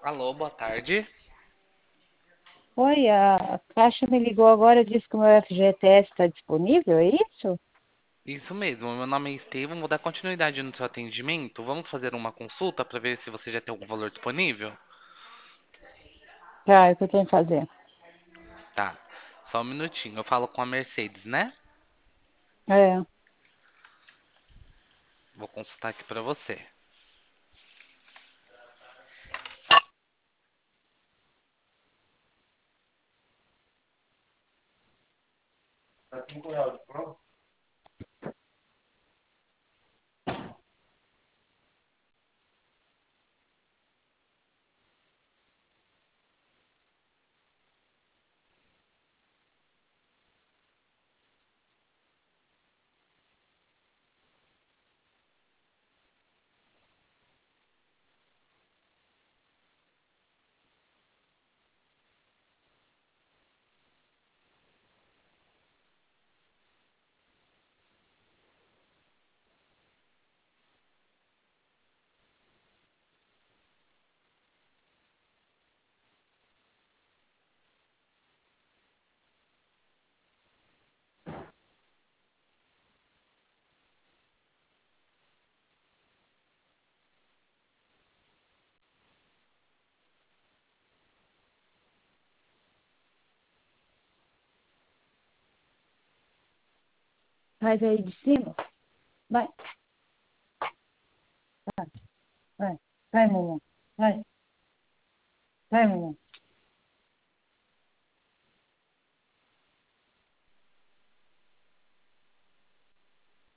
Alô, boa tarde. Oi, a Caixa me ligou agora e disse que o meu FGTS está disponível, é isso? Isso mesmo, meu nome é Estevam, vou dar continuidade no seu atendimento. Vamos fazer uma consulta para ver se você já tem algum valor disponível? Tá, é o que eu tenho que fazer. Tá, só um minutinho. Eu falo com a Mercedes, né? É, Vou consultar aqui para você. faz aí de cima. Vai, vai, vai, Mumu. Vai, vai, Mumu.